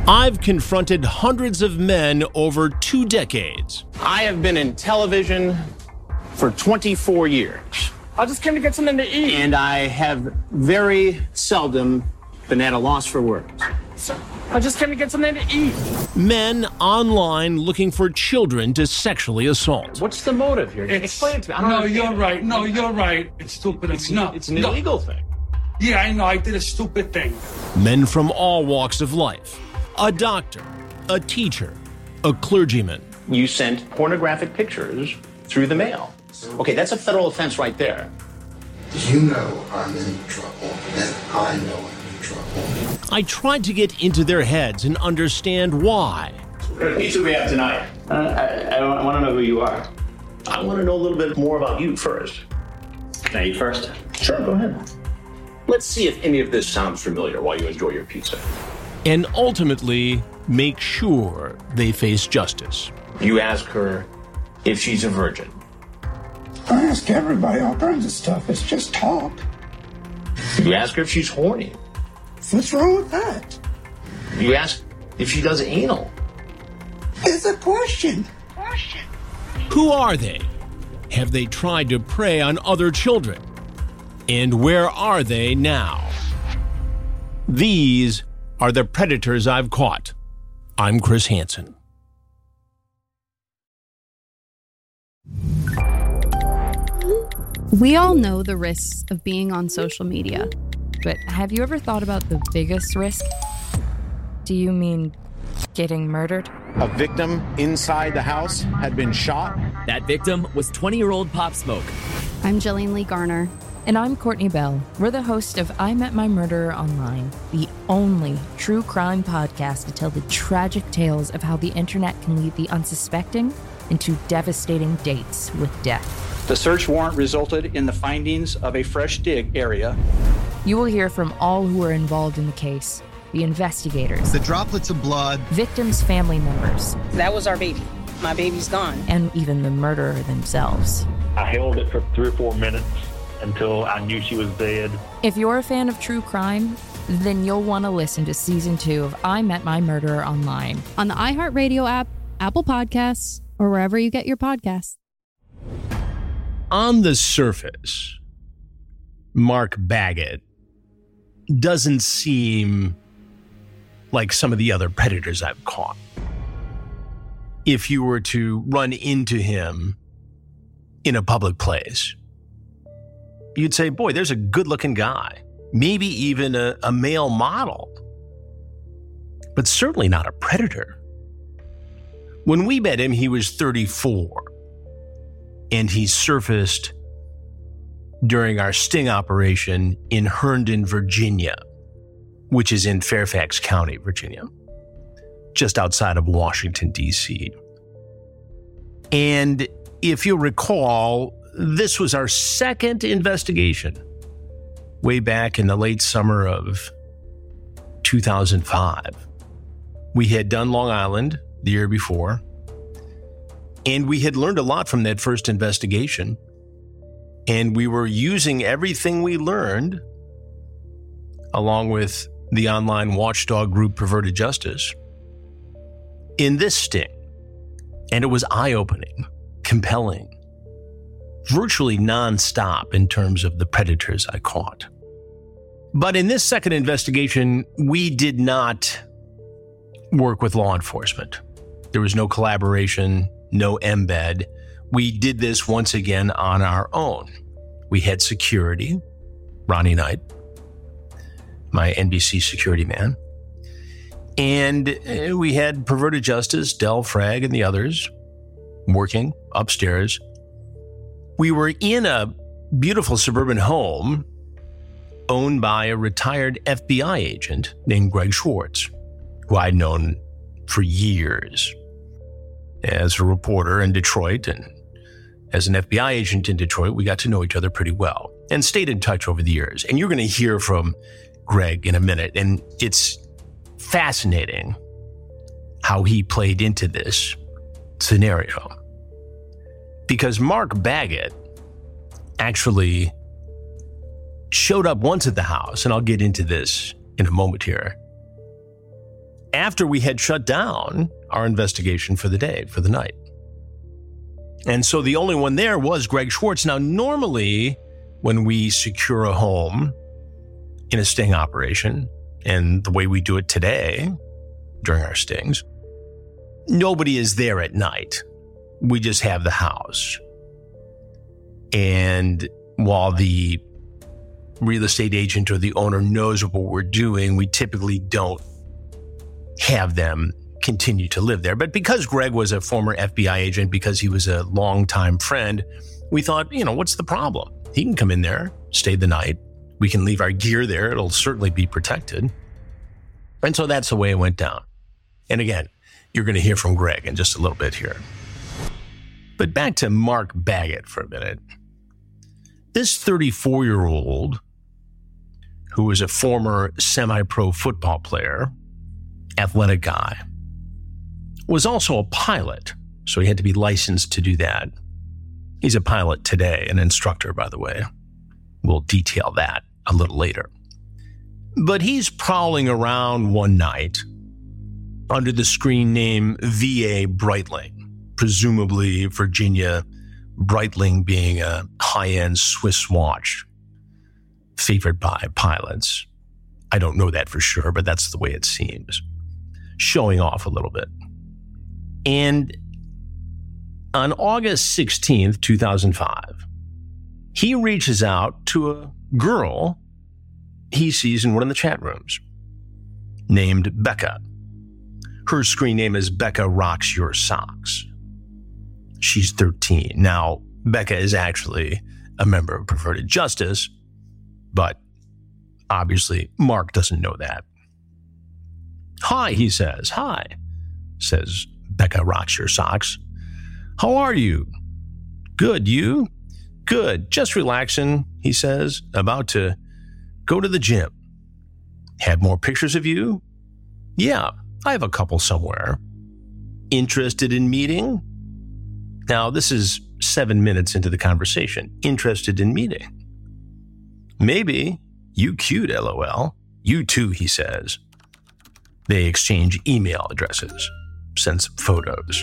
I've confronted hundreds of men over 2 decades. I have been in television for 24 years. I just came to get something to eat. And I have very seldom been at a loss for words. I just came to get something to eat. Men online looking for children to sexually assault. What's the motive here? Explain it to me. I don't understand. No, you're right. It's stupid. It's an illegal thing. Yeah, I know. I did a stupid thing. Men from all walks of life. A doctor, a teacher, a clergyman. You sent pornographic pictures through the mail. Okay, that's a federal offense right there. You know I'm in trouble, and I know I'm in trouble. I tried to get into their heads and understand why. What kind of pizza we have tonight? I want to know who you are. I want to know a little bit more about you first. Can I eat first? Sure, go ahead. Let's see if any of this sounds familiar while you enjoy your pizza. And ultimately make sure they face justice. You ask her if she's a virgin. I ask everybody all kinds of stuff. It's just talk. You ask her if she's horny. What's wrong with that? You ask if she does anal. It's a question. Who are they? Have they tried to prey on other children? And where are they now? These are the predators I've caught. I'm Chris Hansen. We all know the risks of being on social media, but have you ever thought about the biggest risk? Do you mean getting murdered? A victim inside the house had been shot. That victim was 20-year-old Pop Smoke. I'm Jillian Lee Garner. And I'm Courtney Bell. We're the host of I Met My Murderer Online, the only true crime podcast to tell the tragic tales of how the internet can lead the unsuspecting into devastating dates with death. The search warrant resulted in the findings of a fresh dig area. You will hear from all who are involved in the case, the investigators, the droplets of blood, victims' family members. That was our baby. My baby's gone. And even the murderer themselves. I held it for 3 or 4 minutes until I knew she was dead. If you're a fan of true crime, then you'll want to listen to Season 2 of I Met My Murderer Online. On the iHeartRadio app, Apple Podcasts, or wherever you get your podcasts. On the surface, Mark Baggett doesn't seem like some of the other predators I've caught. If you were to run into him in a public place, you'd say, boy, there's a good-looking guy. Maybe even a male model. But certainly not a predator. When we met him, he was 34. And he surfaced during our sting operation in Herndon, Virginia, which is in Fairfax County, Virginia, just outside of Washington, D.C. And if you recall, this was our second investigation way back in the late summer of 2005. We had done Long Island the year before, and we had learned a lot from that first investigation, and we were using everything we learned, along with the online watchdog group Perverted Justice, in this sting. And it was eye-opening, compelling, virtually nonstop in terms of the predators I caught. But in this second investigation, we did not work with law enforcement. There was no collaboration, no embed. We did this once again on our own. We had security, Ronnie Knight, my NBC security man, and we had Perverted Justice, Del Frag, and the others working upstairs. We were in a beautiful suburban home owned by a retired FBI agent named Greg Schwartz, who I'd known for years as a reporter in Detroit, and as an FBI agent in Detroit, we got to know each other pretty well and stayed in touch over the years. And you're going to hear from Greg in a minute, and it's fascinating how he played into this scenario. Because Mark Baggett actually showed up once at the house, and I'll get into this in a moment here, after we had shut down our investigation for the day, for the night. And so the only one there was Greg Schwartz. Now, normally when we secure a home in a sting operation, and the way we do it today during our stings, nobody is there at night. We just have the house. And while the real estate agent or the owner knows what we're doing, we typically don't have them continue to live there. But because Greg was a former FBI agent, because he was a longtime friend, we thought, what's the problem? He can come in there, stay the night. We can leave our gear there. It'll certainly be protected. And so that's the way it went down. And again, you're going to hear from Greg in just a little bit here. But back to Mark Baggett for a minute. This 34-year-old, who was a former semi-pro football player, athletic guy, was also a pilot, so he had to be licensed to do that. He's a pilot today, an instructor, by the way. We'll detail that a little later. But he's prowling around one night under the screen name VA Breitling, presumably Virginia Breitling being a high-end Swiss watch favored by pilots. I don't know that for sure, but that's the way it seems. Showing off a little bit. And on August 16th, 2005, he reaches out to a girl he sees in one of the chat rooms named Becca. Her screen name is Becca Rocks Your Socks. She's 13. Now, Becca is actually a member of Perverted Justice, but obviously Mark doesn't know that. Hi, he says. Hi, says Becca Rocks Your Socks. How are you? Good, you? Good, just relaxing, he says, about to go to the gym. Have more pictures of you? Yeah, I have a couple somewhere. Interested in meeting? Now, this is 7 minutes into the conversation. Interested in meeting? Maybe. You cute, LOL. You too, he says. They exchange email addresses, send some photos.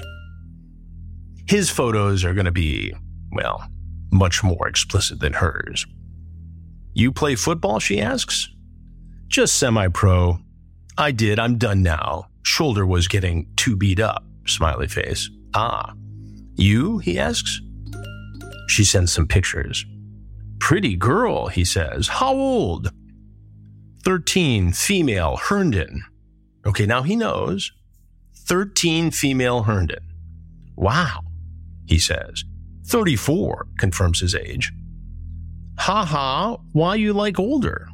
His photos are going to be, well, much more explicit than hers. You play football, she asks. Just semi-pro. I did, I'm done now. Shoulder was getting too beat up, smiley face. Ah. You, he asks. She sends some pictures. Pretty girl, he says. How old? 13, female, Herndon. Okay, now he knows. 13, female, Herndon. Wow, he says. 34, confirms his age. Ha, why you like older?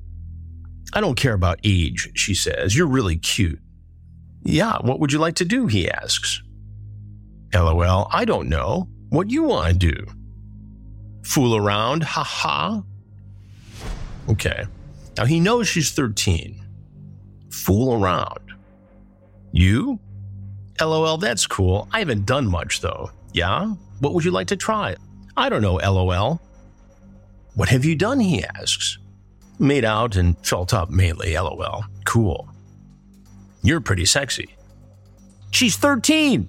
I don't care about age, she says. You're really cute. Yeah, what would you like to do, he asks. LOL, I don't know. What you want to do? Fool around, ha. Okay, now he knows she's 13. Fool around. You? LOL, that's cool. I haven't done much, though. Yeah? What would you like to try? I don't know, LOL. What have you done, he asks. Made out and felt up mainly, LOL. Cool. You're pretty sexy. She's 13!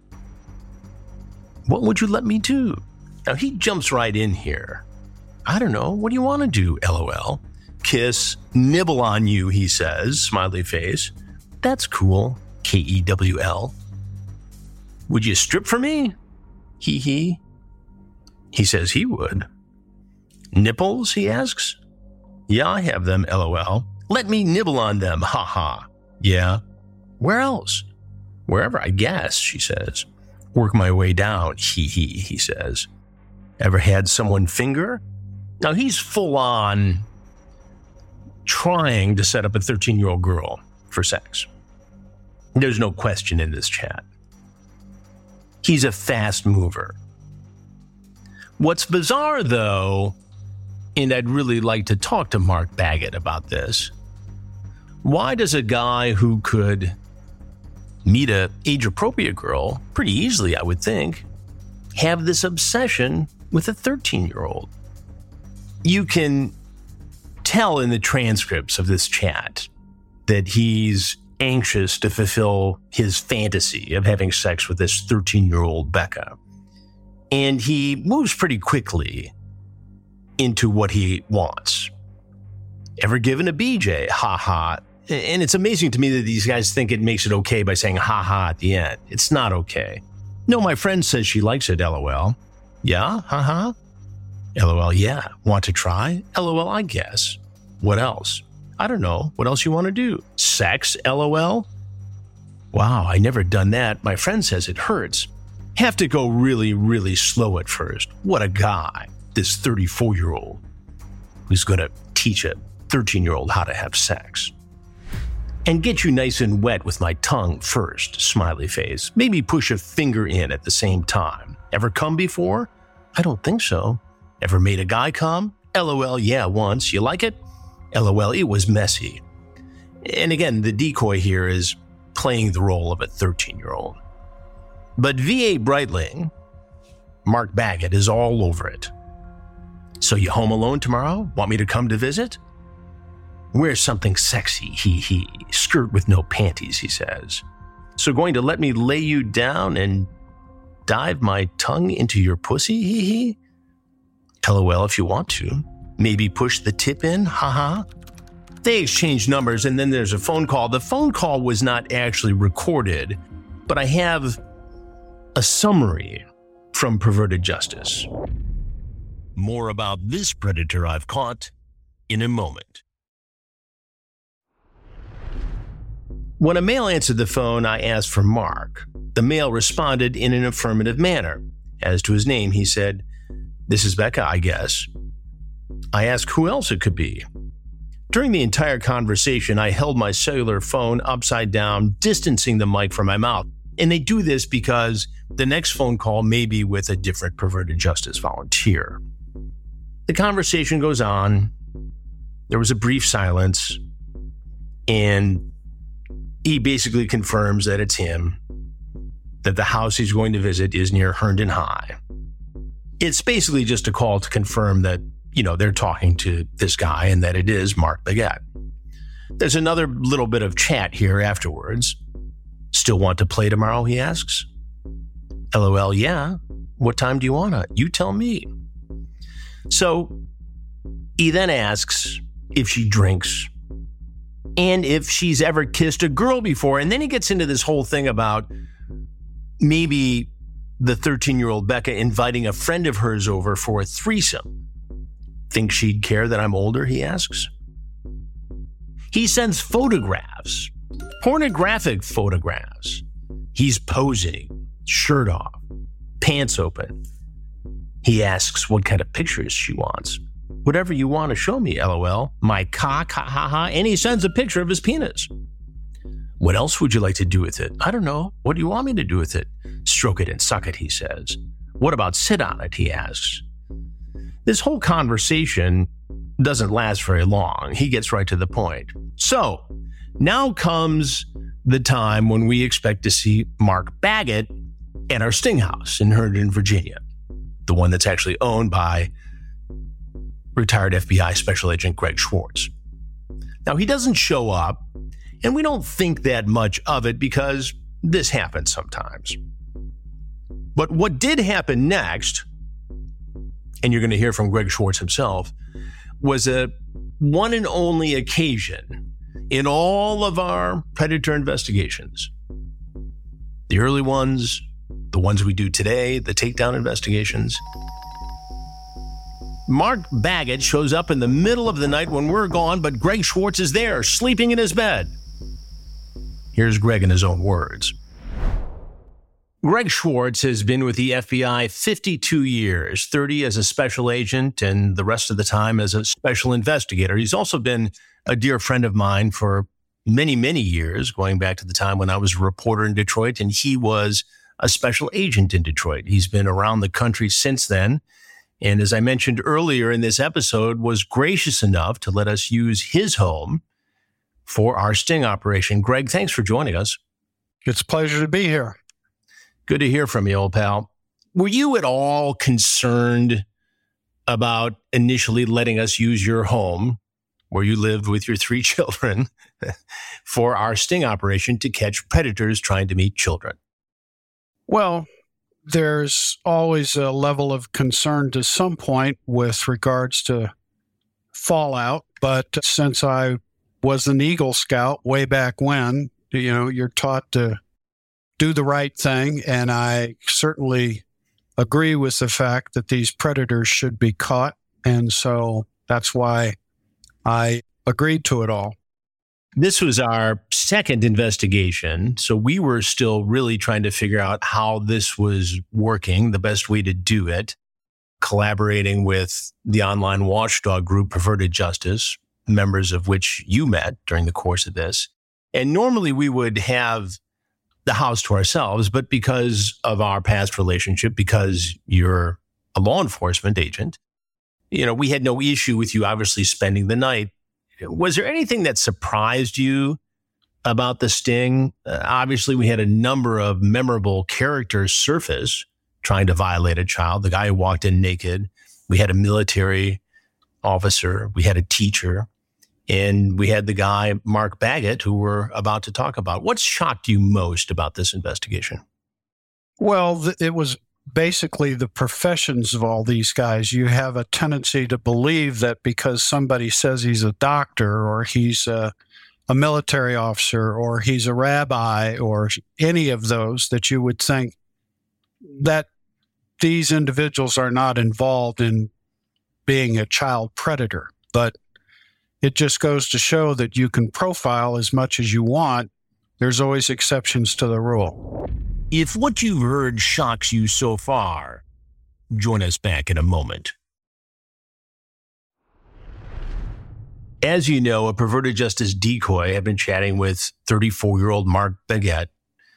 What would you let me do? Now he jumps right in here. I don't know, what do you want to do, LOL? Kiss, nibble on you, he says, smiley face. That's cool, KEWL. Would you strip for me? He. He says he would. Nipples, he asks. Yeah, I have them, LOL. Let me nibble on them, ha. Yeah. Where else? Wherever, I guess, she says. Work my way down, he says. Ever had someone finger? Now he's full on trying to set up a 13-year-old girl for sex. There's no question in this chat. He's a fast mover. What's bizarre, though, and I'd really like to talk to Mark Baggett about this, why does a guy who could meet an age-appropriate girl pretty easily, I would think, have this obsession with a 13-year-old? You can tell in the transcripts of this chat that he's anxious to fulfill his fantasy of having sex with this 13-year-old Becca. And he moves pretty quickly into what he wants. Ever given a BJ? Ha ha. And it's amazing to me that these guys think it makes it okay by saying ha ha at the end. It's not okay. No, my friend says she likes it, LOL. Yeah? Ha ha? LOL, yeah. Want to try? LOL, I guess. What else? I don't know. What else you want to do? Sex? LOL? Wow, I never done that. My friend says it hurts. Have to go really, really slow at first. What a guy. This 34-year-old who's going to teach a 13-year-old how to have sex. And get you nice and wet with my tongue first, smiley face. Maybe push a finger in at the same time. Ever come before? I don't think so. Ever made a guy come? LOL, yeah, once. You like it? LOL, it was messy. And again, the decoy here is playing the role of a 13-year-old. But V.A. Breitling, Mark Baggett, is all over it. So you home alone tomorrow? Want me to come to visit? Wear something sexy, he. Skirt with no panties, he says. So going to let me lay you down and dive my tongue into your pussy, he. LOL if you want to. Maybe push the tip in, haha. They exchange numbers and then there's a phone call. The phone call was not actually recorded, but I have a summary from Perverted Justice. More about this predator I've caught in a moment. When a male answered the phone, I asked for Mark. The male responded in an affirmative manner. As to his name, he said, "This is Becca, I guess." I asked who else it could be. During the entire conversation, I held my cellular phone upside down, distancing the mic from my mouth. And they do this because the next phone call may be with a different Perverted Justice volunteer. The conversation goes on. There was a brief silence, and he basically confirms that it's him, that the house he's going to visit is near Herndon High. It's basically just a call to confirm that, they're talking to this guy and that it is Mark Baggett. There's another little bit of chat here afterwards. Still want to play tomorrow, he asks. LOL, yeah. What time do you want to? You tell me. So he then asks if she drinks and if she's ever kissed a girl before. And then he gets into this whole thing about maybe the 13-year-old Becca inviting a friend of hers over for a threesome. Think she'd care that I'm older, he asks. He sends photographs, pornographic photographs. He's posing, shirt off, pants open. He asks what kind of pictures she wants. Whatever you want to show me, LOL. My cock, ha ha ha. And he sends a picture of his penis. What else would you like to do with it? I don't know. What do you want me to do with it? Stroke it and suck it, he says. What about sit on it, he asks. This whole conversation doesn't last very long. He gets right to the point. So, now comes the time when we expect to see Mark Baggett at our Sting House in Herndon, Virginia. The one that's actually owned by retired FBI Special Agent Greg Schwartz. Now, he doesn't show up, and we don't think that much of it because this happens sometimes. But what did happen next, and you're going to hear from Greg Schwartz himself, was a one and only occasion in all of our predator investigations. The early ones, the ones we do today, the takedown investigations. Mark Baggett shows up in the middle of the night when we're gone, but Greg Schwartz is there, sleeping in his bed. Here's Greg in his own words. Greg Schwartz has been with the FBI 52 years, 30 as a special agent and the rest of the time as a special investigator. He's also been a dear friend of mine for many, many years, going back to the time when I was a reporter in Detroit and he was a special agent in Detroit. He's been around the country since then. And as I mentioned earlier in this episode, was gracious enough to let us use his home for our sting operation. Greg, thanks for joining us. It's a pleasure to be here. Good to hear from you, old pal. Were you at all concerned about initially letting us use your home where you lived with your 3 children, for our sting operation to catch predators trying to meet children? Well, there's always a level of concern to some point with regards to fallout. But since I was an Eagle Scout way back when, you're taught to do the right thing. And I certainly agree with the fact that these predators should be caught. And so that's why I agreed to it all. This was our second investigation, so we were still really trying to figure out how this was working, the best way to do it, collaborating with the online watchdog group Perverted Justice, members of which you met during the course of this. And normally we would have the house to ourselves, but because of our past relationship, because you're a law enforcement agent, we had no issue with you obviously spending the night. Was there anything that surprised you about the sting? Obviously, we had a number of memorable characters surface trying to violate a child. The guy who walked in naked. We had a military officer. We had a teacher. And we had the guy, Mark Baggett, who we're about to talk about. What shocked you most about this investigation? Well, it was basically the professions of all these guys. You have a tendency to believe that because somebody says he's a doctor or he's a military officer or he's a rabbi or any of those, that you would think that these individuals are not involved in being a child predator. But it just goes to show that you can profile as much as you want. There's always exceptions to the rule. If what you've heard shocks you so far, join us back in a moment. As you know, a Perverted Justice decoy had been chatting with 34-year-old Mark Baggett,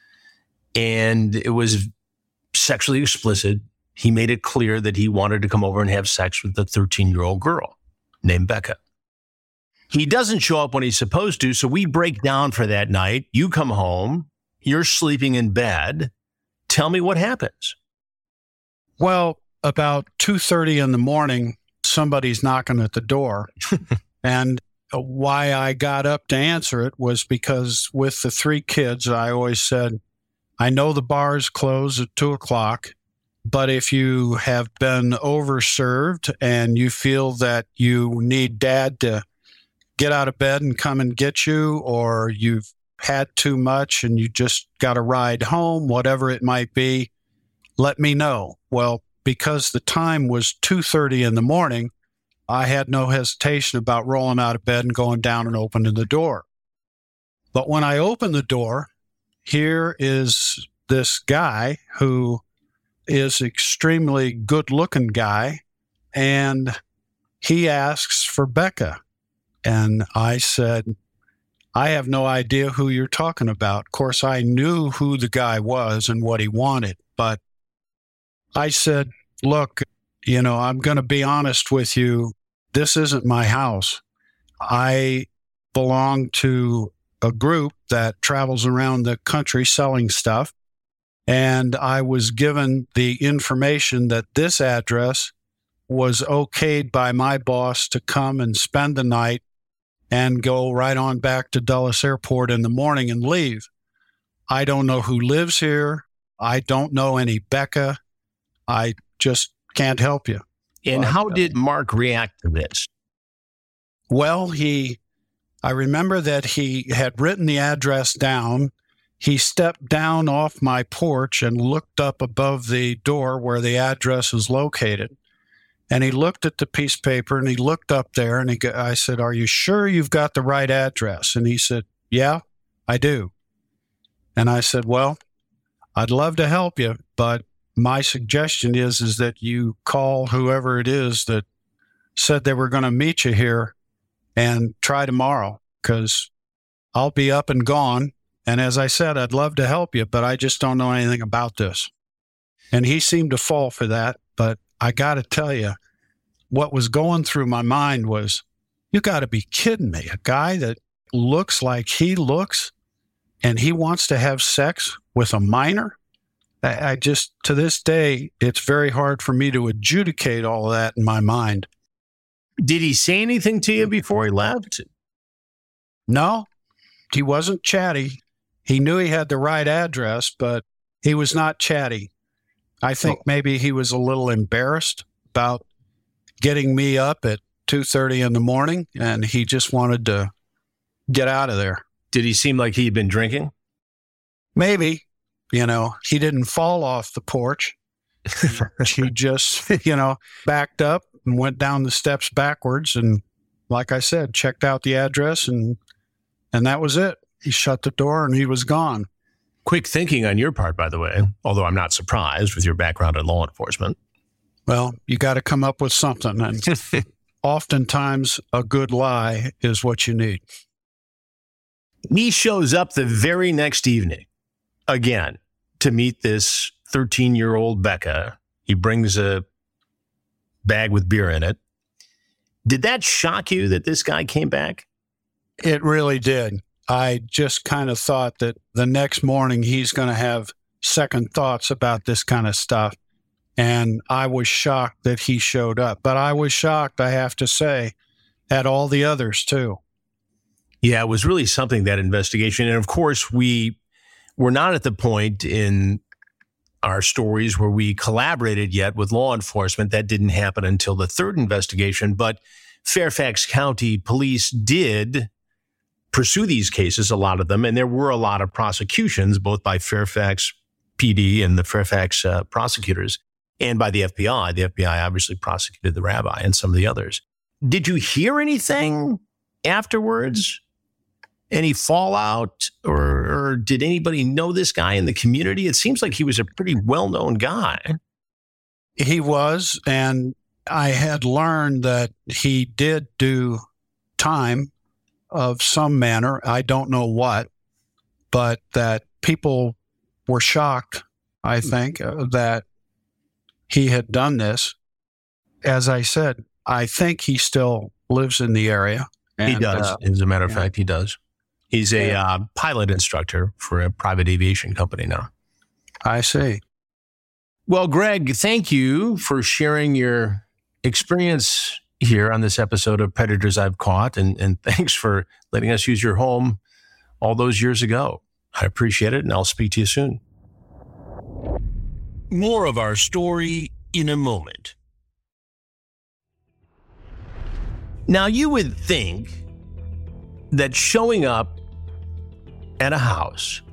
and it was sexually explicit. He made it clear that he wanted to come over and have sex with the 13-year-old girl named Becca. He doesn't show up when he's supposed to, so we break down for that night. You come home. You're sleeping in bed. Tell me what happens. Well, about 2:30 in the morning, somebody's knocking at the door. And why I got up to answer it was because with the 3 kids, I always said, I know the bars close at 2:00, but if you have been overserved and you feel that you need dad to get out of bed and come and get you, or you've had too much and you just got a ride home, whatever it might be, let me know. Well, because the time was 2:30 in the morning, I had no hesitation about rolling out of bed and going down and opening the door. But when I opened the door, here is this guy who is extremely good-looking guy, and he asks for Becca. And I said, I have no idea who you're talking about. Of course, I knew who the guy was and what he wanted, but I said, look, I'm going to be honest with you. This isn't my house. I belong to a group that travels around the country selling stuff, and I was given the information that this address was okayed by my boss to come and spend the night and go right on back to Dulles Airport in the morning and leave. I don't know who lives here. I don't know any Becca. I just can't help you. And how did Mark react to this? Well, I remember that he had written the address down. He stepped down off my porch and looked up above the door where the address is located. And he looked at the piece of paper and he looked up there and I said, are you sure you've got the right address? And he said, yeah, I do. And I said, well, I'd love to help you, but my suggestion is that you call whoever it is that said they were going to meet you here and try tomorrow, because I'll be up and gone. And as I said, I'd love to help you, but I just don't know anything about this. And he seemed to fall for that. But I got to tell you, what was going through my mind was, you got to be kidding me. A guy that looks like he looks and he wants to have sex with a minor? I just, to this day, it's very hard for me to adjudicate all of that in my mind. Did he say anything to you before he left? No, he wasn't chatty. He knew he had the right address, but he was not chatty. I think maybe he was a little embarrassed about getting me up at 2:30 in the morning, and he just wanted to get out of there. Did he seem like he'd been drinking? Maybe. He didn't fall off the porch. He just, backed up and went down the steps backwards. And like I said, checked out the address and that was it. He shut the door and he was gone. Quick thinking on your part, by the way, although I'm not surprised with your background in law enforcement. Well, you got to come up with something. And oftentimes a good lie is what you need. He shows up the very next evening, again, to meet this 13-year-old Becca. He brings a bag with beer in it. Did that shock you that this guy came back? It really did. I just kind of thought that the next morning he's going to have second thoughts about this kind of stuff. And I was shocked that he showed up. But I was shocked, I have to say, at all the others too. Yeah, it was really something, that investigation. And of course, we were not at the point in our stories where we collaborated yet with law enforcement. That didn't happen until the third investigation. But Fairfax County Police did pursue these cases, a lot of them. And there were a lot of prosecutions, both by Fairfax PD and the Fairfax prosecutors and by the FBI. The FBI obviously prosecuted the rabbi and some of the others. Did you hear anything afterwards? Any fallout, or did anybody know this guy in the community? It seems like he was a pretty well-known guy. He was, and I had learned that he did do time of some manner. I don't know what, but that people were shocked, I think, that he had done this. As I said, I think he still lives in the area. He does. As a matter of fact, he does. He's a pilot instructor for a private aviation company now. I see. Well, Greg, thank you for sharing your experience here on this episode of Predators I've Caught, and thanks for letting us use your home all those years ago. I appreciate it, and I'll speak to you soon. More of our story in a moment. Now, you would think that showing up at a house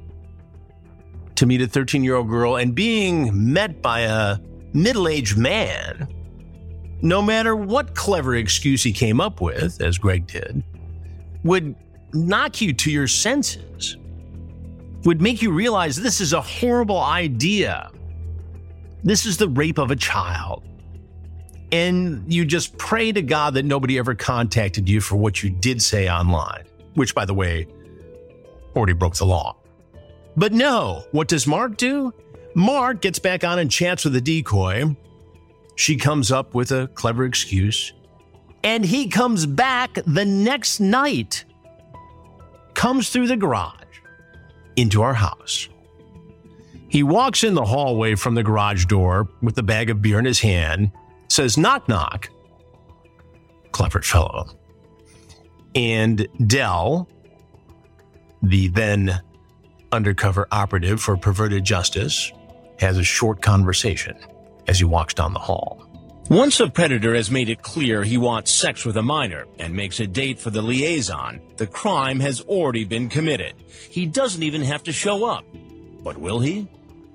to meet a 13-year-old girl and being met by a middle-aged man, no matter what clever excuse he came up with, as Greg did, would knock you to your senses, would make you realize this is a horrible idea. This is the rape of a child. And you just pray to God that nobody ever contacted you for what you did say online, which, by the way, already broke the law. But no, what does Mark do? Mark gets back on and chats with a decoy. She comes up with a clever excuse. And he comes back the next night, comes through the garage into our house. He walks in the hallway from the garage door with a bag of beer in his hand, says, "Knock, knock." Clever fellow. And Dell, the then undercover operative for Perverted Justice, has a short conversation as he walks down the hall. Once a predator has made it clear he wants sex with a minor and makes a date for the liaison, the crime has already been committed. He doesn't even have to show up. But will he?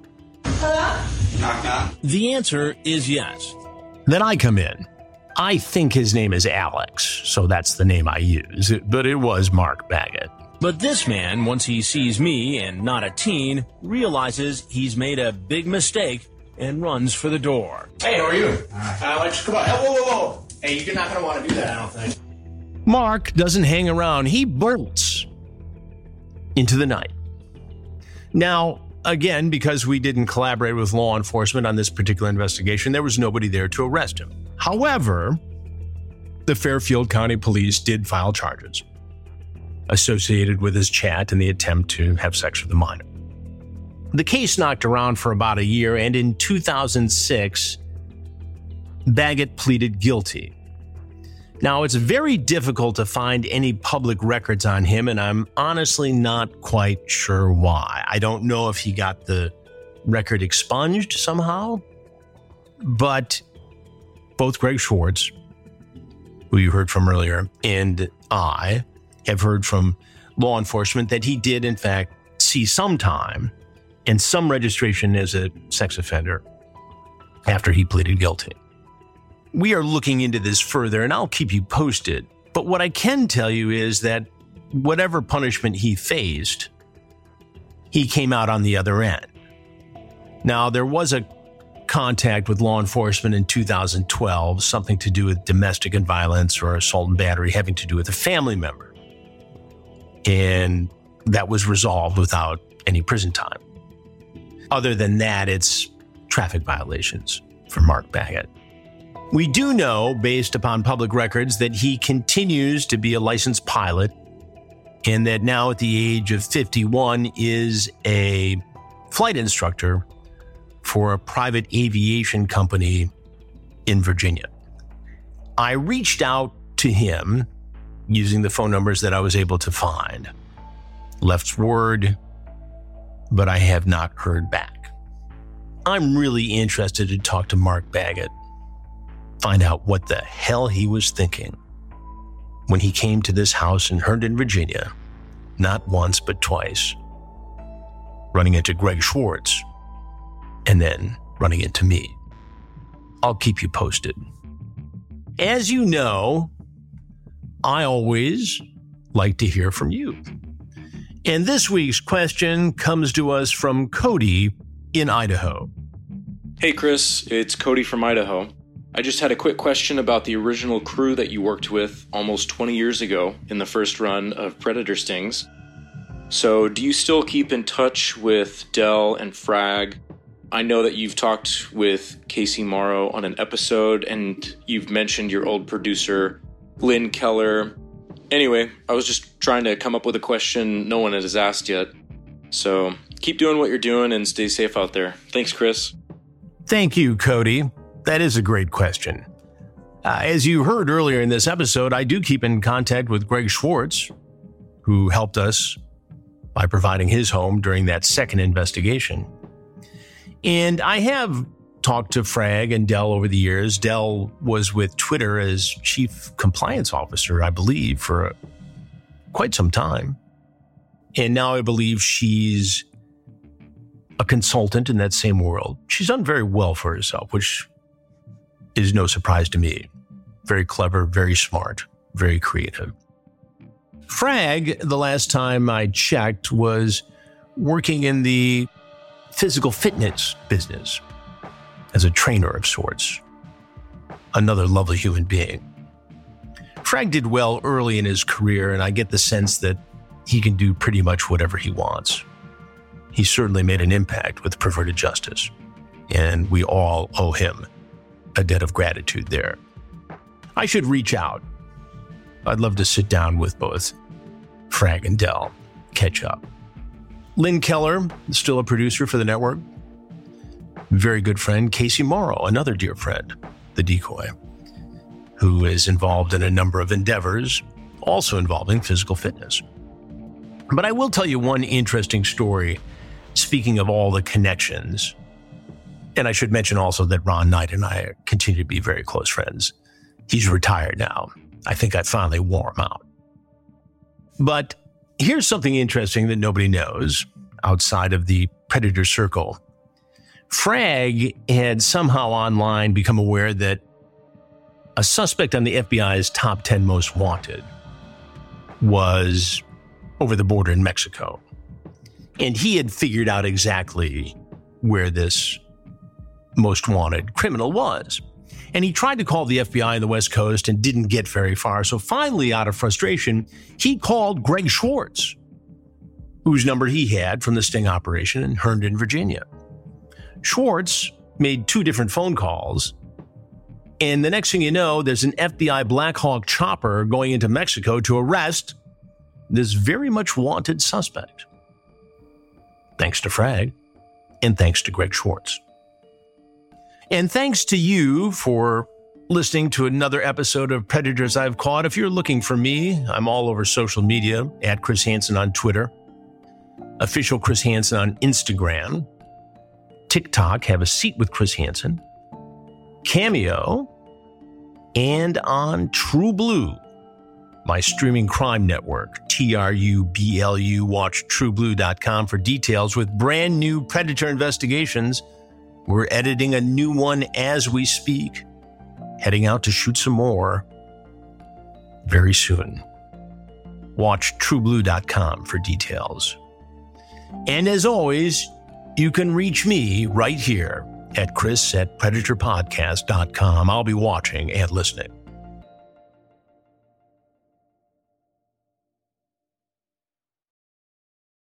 Knock, knock. The answer is yes. Then I come in. I think his name is Alex, so that's the name I use, but it was Mark Baggett. But this man, once he sees me and not a teen, realizes he's made a big mistake and runs for the door. Hey, how are you? Alex, come on. Hey, whoa. Hey, you're not going to want to do that, I don't think. Mark doesn't hang around. He bolts into the night. Now, again, because we didn't collaborate with law enforcement on this particular investigation, there was nobody there to arrest him. However, the Fairfield County Police did file charges associated with his chat and the attempt to have sex with a minor. The case knocked around for about a year, and in 2006, Baggett pleaded guilty. Now, it's very difficult to find any public records on him, and I'm honestly not quite sure why. I don't know if he got the record expunged somehow, but both Greg Schwartz, who you heard from earlier, and I have heard from law enforcement that he did, in fact, see some time and some registration as a sex offender after he pleaded guilty. We are looking into this further, and I'll keep you posted. But what I can tell you is that whatever punishment he faced, he came out on the other end. Now, there was a contact with law enforcement in 2012, something to do with domestic violence or assault and battery having to do with a family member. And that was resolved without any prison time. Other than that, it's traffic violations for Mark Baggett. We do know, based upon public records, that he continues to be a licensed pilot and that now at the age of 51 is a flight instructor for a private aviation company in Virginia. I reached out to him using the phone numbers that I was able to find. Left word, but I have not heard back. I'm really interested to talk to Mark Baggett, find out what the hell he was thinking when he came to this house in Herndon, Virginia, not once but twice, running into Greg Schwartz and then running into me. I'll keep you posted. As you know, I always like to hear from you. And this week's question comes to us from Cody in Idaho. Hey Chris, it's Cody from Idaho. I just had a quick question about the original crew that you worked with almost 20 years ago in the first run of Predator Stings. So do you still keep in touch with Del and Frag? I know that you've talked with Casey Morrow on an episode, and you've mentioned your old producer, Lynn Keller. Anyway, I was just trying to come up with a question no one has asked yet. So keep doing what you're doing and stay safe out there. Thanks, Chris. Thank you, Cody. That is a great question. As you heard earlier in this episode, I do keep in contact with Greg Schwartz, who helped us by providing his home during that second investigation. And I have talked to Frag and Del over the years. Del was with Twitter as chief compliance officer, I believe, for quite some time. And now I believe she's a consultant in that same world. She's done very well for herself, which is no surprise to me. Very clever, very smart, very creative. Frag, the last time I checked, was working in the physical fitness business as a trainer of sorts. Another lovely human being. Frag did well early in his career, and I get the sense that he can do pretty much whatever he wants. He certainly made an impact with Perverted Justice, and we all owe him a debt of gratitude there. I should reach out. I'd love to sit down with both Frag and Del, catch up. Lynn Keller, still a producer for the network. Very good friend, Casey Morrow, another dear friend, the Decoy, who is involved in a number of endeavors, also involving physical fitness. But I will tell you one interesting story, speaking of all the connections. And I should mention also that Ron Knight and I continue to be very close friends. He's retired now. I think I finally wore him out. But here's something interesting that nobody knows outside of the Predator circle. Frag had somehow online become aware that a suspect on the FBI's top 10 most wanted was over the border in Mexico. And he had figured out exactly where this most wanted criminal was. And he tried to call the FBI on the West Coast and didn't get very far. So finally, out of frustration, he called Greg Schwartz, whose number he had from the sting operation in Herndon, Virginia. Schwartz made 2 different phone calls. And the next thing you know, there's an FBI Black Hawk chopper going into Mexico to arrest this very much wanted suspect. Thanks to Frag, and thanks to Greg Schwartz. And thanks to you for listening to another episode of Predators I've Caught. If you're looking for me, I'm all over social media, at Chris Hansen on Twitter, official Chris Hansen on Instagram, TikTok, Have a Seat with Chris Hansen, Cameo, and on True Blue, my streaming crime network, TRUBLU. Watch TrueBlue.com for details with brand new Predator investigations. We're editing a new one as we speak, heading out to shoot some more very soon. Watch TrueBlue.com for details. And as always, you can reach me right here at Chris@PredatorPodcast.com. I'll be watching and listening.